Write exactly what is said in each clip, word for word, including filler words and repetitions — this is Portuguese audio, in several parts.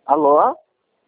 Alô?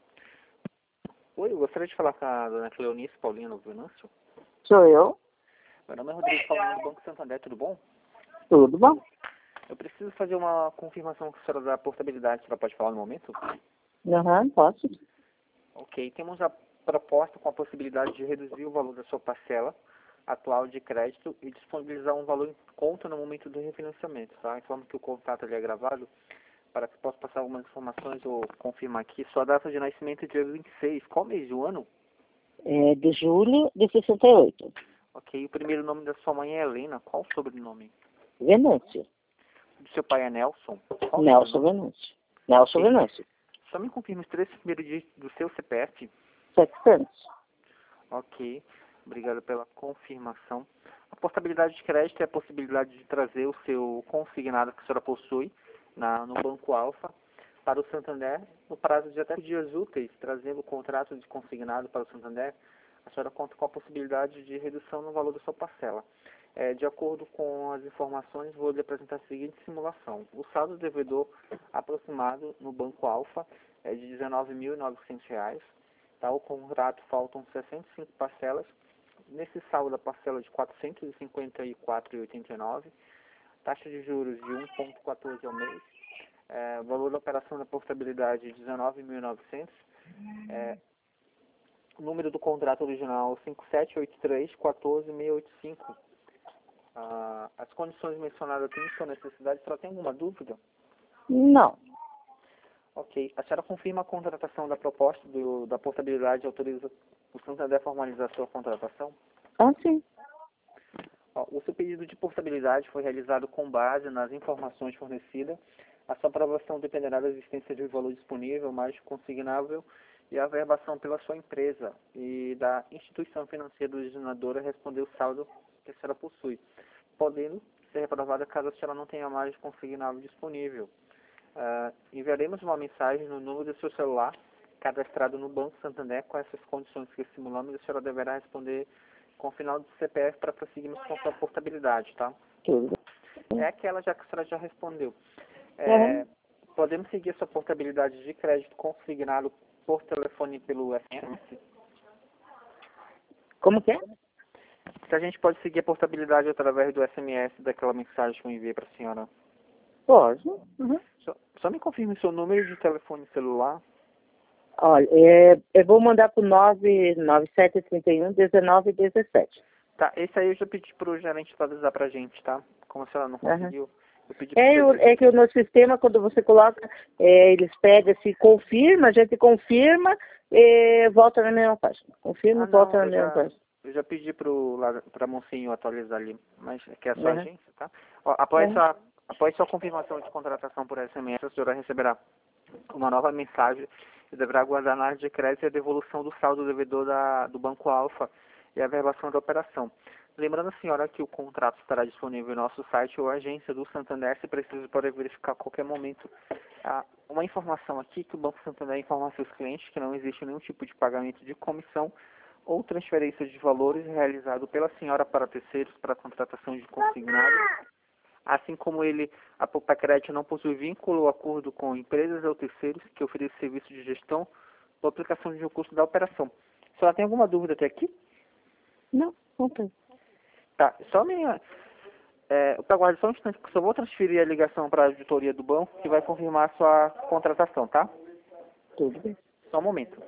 Oi, eu gostaria de falar com a dona Cleonice Paulina Venâncio. Sou eu. Meu nome é Rodrigo Paulino do Banco Santander, tudo bom? Tudo bom? Eu preciso fazer uma confirmação com a senhora da portabilidade, a senhora pode falar no momento? Aham, posso. Ok, temos a proposta com a possibilidade de reduzir o valor da sua parcela atual de crédito e disponibilizar um valor em conta no momento do refinanciamento, tá? Informo que o contato ali é gravado para que possa passar algumas informações ou confirmar aqui. Sua data de nascimento é dia vinte e seis, qual mês do ano? É de julho de sessenta e oito. Ok, o primeiro nome da sua mãe é Helena, qual o sobrenome? Venâncio. Do seu pai é Nelson? Qual o Nelson sobrenome? Venâncio. Nelson Ok. Venâncio. Só me confirma os três primeiros dígitos do seu C P F. setecentos. Ok, obrigado pela confirmação. A portabilidade de crédito é a possibilidade de trazer o seu consignado que a senhora possui na, no Banco Alfa para o Santander no prazo de até dias úteis, trazendo o contrato de consignado para o Santander. A senhora conta com a possibilidade de redução no valor da sua parcela. É, de acordo com as informações, vou lhe apresentar a seguinte simulação. O saldo devedor aproximado no Banco Alfa é de dezenove mil e novecentos reais. Tá? O contrato faltam sessenta e cinco parcelas. Nesse saldo, a parcela de quatrocentos e cinquenta e quatro reais e oitenta e nove centavos. Taxa de juros de um vírgula quatorze ao mês. É, valor da operação da portabilidade de dezenove mil e novecentos. É, o número do contrato original cinco sete oito três um quatro seis oito cinco. Ah, as condições mencionadas têm sua necessidade. A senhora tem alguma dúvida? Não. Ok. A senhora confirma a contratação da proposta do, da portabilidade e autoriza o Santander a formalizar a sua contratação? Ah, sim. Ó, o seu pedido de portabilidade foi realizado com base nas informações fornecidas. A sua aprovação dependerá da existência de um valor disponível, mais consignável, e a averbação pela sua empresa e da instituição financeira originadora responder o saldo que a senhora possui, podendo ser reprovada caso a senhora não tenha mais consignável disponível. Uh, enviaremos uma mensagem no número do seu celular cadastrado no Banco Santander com essas condições que simulamos, e a senhora deverá responder com o final do C P F para prosseguirmos com a sua portabilidade, tá? Tudo. É aquela já que a senhora já respondeu. É, Aham. podemos seguir a sua portabilidade de crédito consignado por telefone e pelo S M S? Como que é? Se a gente pode seguir a portabilidade através do S M S daquela mensagem que eu enviei para a senhora. Pode. Uhum. Só, só me confirme o seu número de telefone celular. Olha, é, eu vou mandar para o nove nove sete três um um nove um sete. Tá, esse aí eu já pedi pro gerente atualizar pra gente, tá? Como a senhora não Aham. conseguiu, eu pedi pro É, eu- gerente. é que no sistema, quando você coloca, é, eles pegam, se confirma, a gente confirma e volta na mesma página. Confirma Ah, e volta não, na eu mesma já, página. eu já pedi pro, lá, pra Monsenhor atualizar ali, mas que é a sua Aham. agência, tá? Ó, após, Aham. sua, após sua confirmação de contratação por S M S, a senhora receberá uma nova mensagem e deverá aguardar na área de crédito a devolução do saldo devedor da, do Banco Alfa e a averbação da operação. Lembrando a senhora que o contrato estará disponível no nosso site ou agência do Santander, se preciso pode verificar a qualquer momento. Ah, uma informação aqui que o Banco Santander informa a seus clientes que não existe nenhum tipo de pagamento de comissão ou transferência de valores realizado pela senhora para terceiros para a contratação de consignado. Assim como ele, a Popacred não possui vínculo ou acordo com empresas ou terceiros que oferecem serviço de gestão ou aplicação de recursos da operação. A senhora tem alguma dúvida até aqui? Não, não tem. Tá, só minha... É, eu aguardo só um instante, que eu só vou transferir a ligação para a auditoria do banco, que vai confirmar a sua contratação, tá? Tudo bem. Só um momento.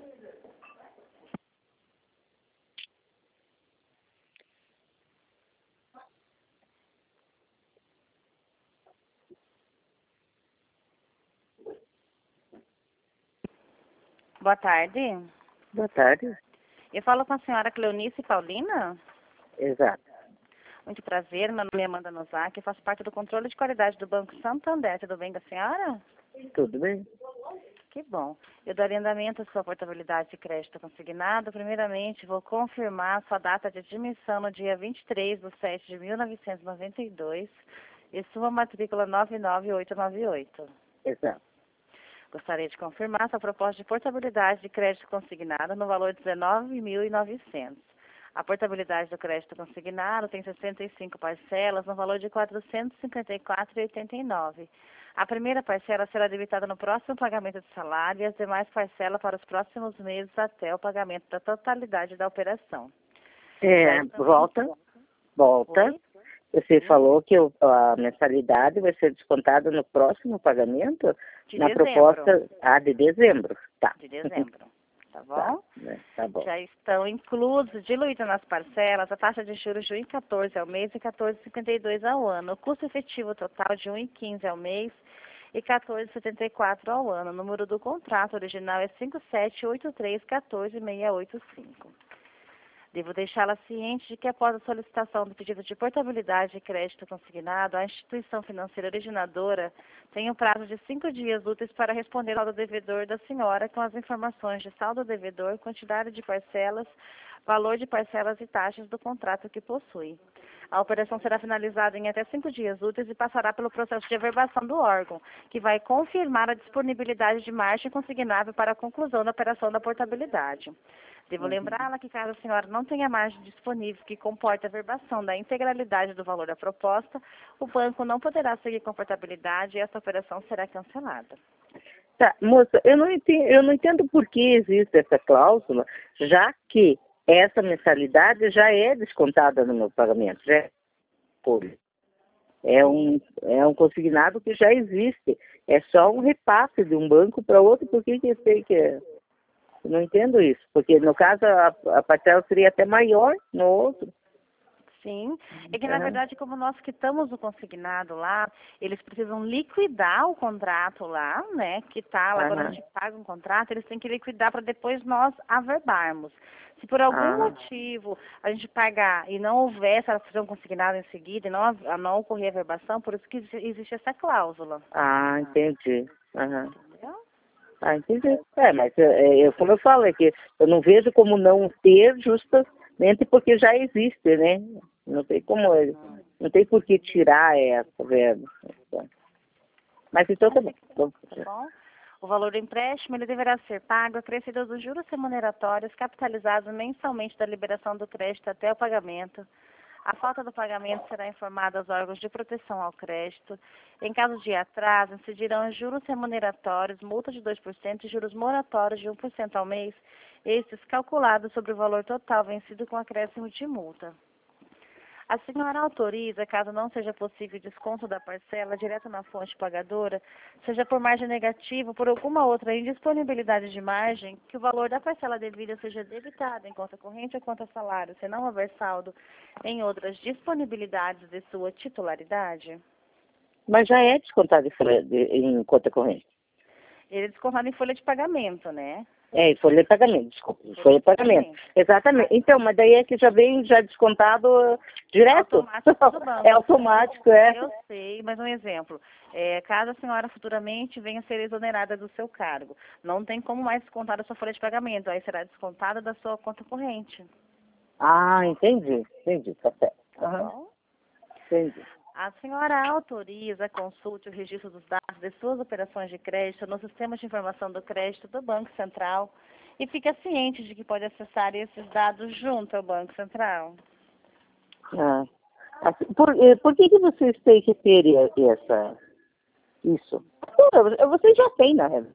Boa tarde. Boa tarde. Eu falo com a senhora Cleonice Paulina. Exato. Muito prazer, meu nome é Amanda Nozaki, eu faço parte do controle de qualidade do Banco Santander. Tudo bem com a senhora? Tudo bem. Que bom. Eu dou andamento à sua portabilidade de crédito consignado. Primeiramente, vou confirmar sua data de admissão no dia vinte e três de setembro de mil novecentos e noventa e dois e sua matrícula nove nove oito nove oito. Exato. Gostaria de confirmar sua proposta de portabilidade de crédito consignado no valor de dezenove mil e novecentos. A portabilidade do crédito consignado tem sessenta e cinco parcelas no valor de quatrocentos e cinquenta e quatro reais e oitenta e nove centavos. A primeira parcela será debitada no próximo pagamento de salário e as demais parcelas para os próximos meses até o pagamento da totalidade da operação. É, volta, volta. Oi? Você Sim. falou que o- a mensalidade vai ser descontada no próximo pagamento? De na dezembro. proposta ah, de dezembro. Tá. De dezembro. Tá bom? Tá, né? Tá bom. Já estão inclusos, diluídas nas parcelas, a taxa de juros de um vírgula quatorze ao mês e quatorze vírgula cinquenta e dois ao ano. O custo efetivo total de um vírgula quinze ao mês e quatorze vírgula setenta e quatro ao ano. O número do contrato original é cinco sete oito três um quatro seis oito cinco. Devo deixá-la ciente de que após a solicitação do pedido de portabilidade de crédito consignado, a instituição financeira originadora tem um prazo de cinco dias úteis para responder ao devedor da senhora com as informações de saldo devedor, quantidade de parcelas, valor de parcelas e taxas do contrato que possui. A operação será finalizada em até cinco dias úteis e passará pelo processo de averbação do órgão, que vai confirmar a disponibilidade de margem consignável para a conclusão da operação da portabilidade. Devo Uhum. lembrá-la que, caso a senhora não tenha margem disponível que comporte a averbação da integralidade do valor da proposta, o banco não poderá seguir com a portabilidade e esta operação será cancelada. Tá, moça, eu não entendo, eu não entendo por que existe essa cláusula, já que essa mensalidade já é descontada no meu pagamento, já é folha. É um, é um consignado que já existe. É só um repasse de um banco para outro. Por que que eu sei que é? Eu não entendo isso. Porque, no caso, a, a parcela seria até maior no outro. Sim, é que na Aham. verdade, como nós quitamos o consignado lá, eles precisam liquidar o contrato lá, né, que tá lá, quando a Aham. gente paga um contrato, eles têm que liquidar para depois nós averbarmos. Se por algum Ah. motivo a gente pagar e não houver essa fazer um consignado em seguida e não, hav- não ocorrer a averbação, por isso que exi- existe essa cláusula. Ah, entendi. Aham. Entendeu? Ah, entendi. É, mas é, é, como eu falo, é que eu não vejo como não ter justamente porque já existe, né? Não tem como, ele- não tem por que tirar essa verba. Mas então tá bom. Vamos- Tá bom? O valor do empréstimo ele deverá ser pago acrescido dos juros remuneratórios capitalizados mensalmente da liberação do crédito até o pagamento. A falta do pagamento será informada aos órgãos de proteção ao crédito. Em caso de atraso, incidirão juros remuneratórios, multa de dois por cento e juros moratórios de um por cento ao mês, estes calculados sobre o valor total vencido com acréscimo de multa. A senhora autoriza, caso não seja possível desconto da parcela direto na fonte pagadora, seja por margem negativa ou por alguma outra indisponibilidade de margem, que o valor da parcela devida seja debitado em conta corrente ou conta salário, se não houver saldo em outras disponibilidades de sua titularidade? Mas já é descontado em, folha de- em conta corrente. Ele é descontado em folha de pagamento, né? É, em folha de pagamento, desculpa, em folha de pagamento. Exatamente. Então, mas daí é que já vem já descontado uh, direto. Automático do banco. É automático, é. Eu sei, mas um exemplo. É, caso a senhora futuramente venha a ser exonerada do seu cargo, não tem como mais descontar da sua folha de pagamento, aí será descontada da sua conta corrente. Ah, entendi, entendi, tá certo. Tá Aham, bom? entendi. A senhora autoriza, consulte o registro dos dados de suas operações de crédito no sistema de informação do crédito do Banco Central e fica ciente de que pode acessar esses dados junto ao Banco Central. Ah. Assim, por, eh, por que que vocês têm que ter e- essa, isso? Pô, vocês já têm, na realidade.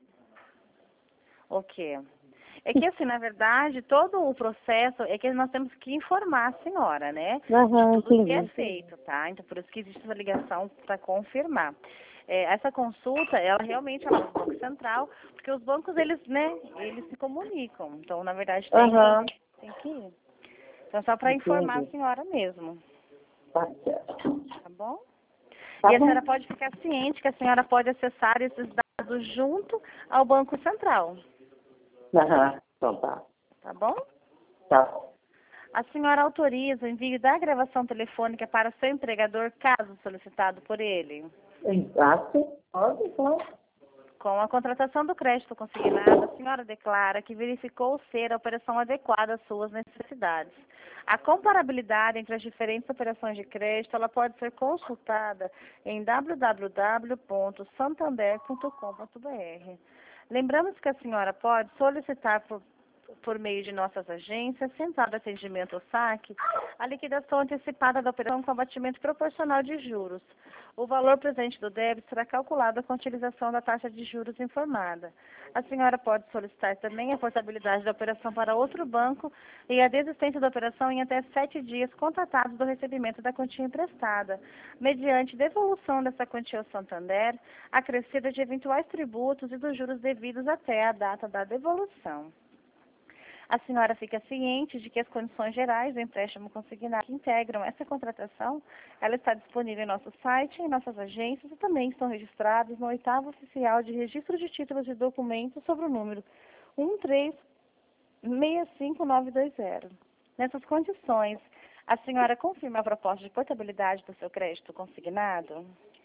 O quê? É que, assim, na verdade, todo o processo é que nós temos que informar a senhora, né? Aham, De tudo que é entendi. feito, tá? Então, por isso que existe essa ligação para confirmar. É, essa consulta, ela realmente é do Banco Central, porque os bancos, eles, né, eles se comunicam. Então, na verdade, tem, Aham, que, tem que ir. Então, só para informar a senhora mesmo, tá certo. tá bom? Tá E a bom. senhora pode ficar ciente que a senhora pode acessar esses dados junto ao Banco Central, Aham, então tá. tá bom? Tá. A senhora autoriza o envio da gravação telefônica para seu empregador, caso solicitado por ele. Exato. Pode, claro. Com a contratação do crédito consignado, a senhora declara que verificou ser a operação adequada às suas necessidades. A comparabilidade entre as diferentes operações de crédito, ela pode ser consultada em w w w ponto santander ponto com ponto b r. Lembramos que a senhora pode solicitar por por meio de nossas agências, central de atendimento ao saque, a liquidação antecipada da operação com abatimento proporcional de juros. O valor presente do débito será calculado com a utilização da taxa de juros informada. A senhora pode solicitar também a portabilidade da operação para outro banco e a desistência da operação em até sete dias constatados do recebimento da quantia emprestada, mediante devolução dessa quantia ao Santander, acrescida de eventuais tributos e dos juros devidos até a data da devolução. A senhora fica ciente de que as condições gerais do empréstimo consignado que integram essa contratação, ela está disponível em nosso site, em nossas agências e também estão registrados no oitavo oficial de registro de títulos e documentos sobre o número um três seis cinco nove dois zero. Nessas condições, a senhora confirma a proposta de portabilidade do seu crédito consignado?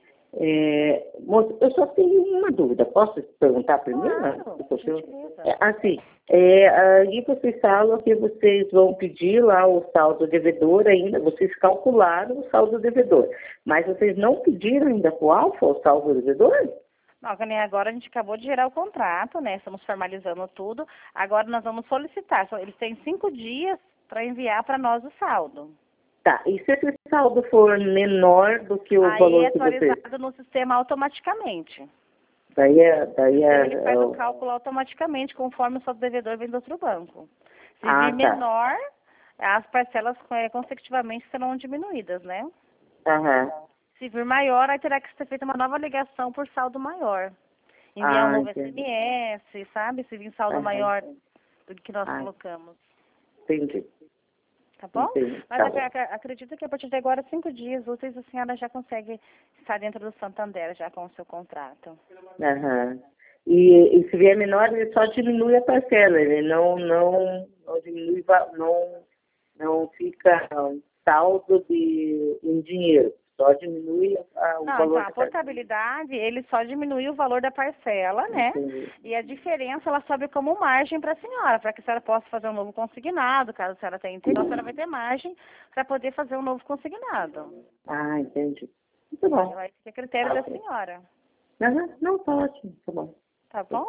É, moço, eu só tenho uma dúvida. Posso perguntar primeiro? Claro, É, assim, é, aí vocês falam que vocês vão pedir lá o saldo devedor ainda, vocês calcularam o saldo devedor, mas vocês não pediram ainda para o Alfa o saldo devedor? Não, que nem agora a gente acabou de gerar o contrato, né? Estamos formalizando tudo. Agora nós vamos solicitar. Eles têm cinco dias para enviar para nós o saldo. Tá, e se esse saldo for menor do que o Aí valor é que você... atualizado no sistema automaticamente. Daí é... Daí é, Ele faz é o cálculo automaticamente, conforme o saldo devedor vem do outro banco. Se ah, vir tá. menor, as parcelas é, consecutivamente serão diminuídas, né? Aham. Se vir maior, aí terá que ser feita uma nova ligação por saldo maior. Enviar Ah, um novo entendi. S M S, sabe? Se vir saldo Aham. maior do que nós Ah, colocamos. entendi. Tá bom? Entendi. Mas Tá ac bom. ac acredito que a partir de agora, cinco dias úteis, a senhora já consegue estar dentro do Santander, já com o seu contrato. Aham. E, e se vier menor, ele só diminui a parcela, ele não, não, não diminui, va- não, não fica um saldo de, em dinheiro, só diminui a, o Não, valor então a da portabilidade, ele só diminui o valor da parcela, né? Entendi. E a diferença, ela sobe como margem para a senhora, para que a senhora possa fazer um novo consignado, caso a senhora tenha interesse, a senhora vai ter margem para poder fazer um novo consignado. Ah, entendi. Muito bom. Vai ser a critério da senhora. Aham. Não, tá ótimo, tá bom. Tá bom?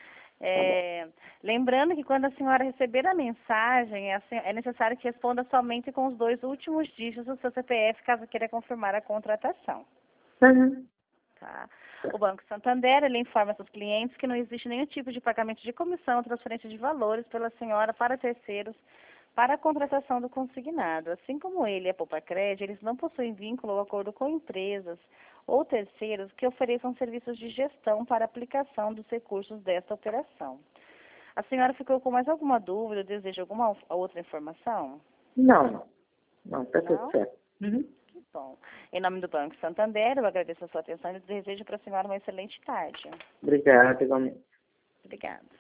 É, lembrando que quando a senhora receber a mensagem, é, é necessário que responda somente com os dois últimos dígitos do seu C P F, caso queira confirmar a contratação. Uhum. Tá? O Banco Santander, ele informa seus clientes que não existe nenhum tipo de pagamento de comissão ou transferência de valores pela senhora para terceiros para a contratação do consignado. Assim como ele e a Poupa-Crédito, eles não possuem vínculo ou acordo com empresas ou terceiros que ofereçam serviços de gestão para aplicação dos recursos desta operação. A senhora ficou com mais alguma dúvida ou deseja alguma outra informação? Não, não, tá tudo Não? certo. Uhum. Que bom. Em nome do Banco Santander, eu agradeço a sua atenção e desejo para a senhora uma excelente tarde. Obrigada, igualmente. Obrigada.